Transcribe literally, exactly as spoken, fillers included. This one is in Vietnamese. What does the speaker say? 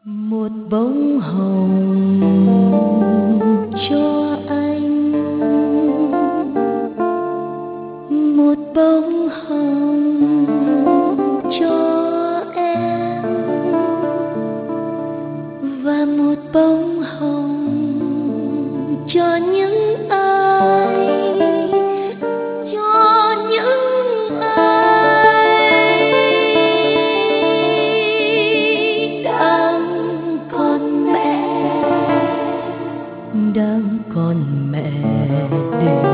Một bông hồng cho anh, một bông hồng cho em, và một bông hồng cho những ai, cho những ai đang còn mẹ, đang còn mẹ để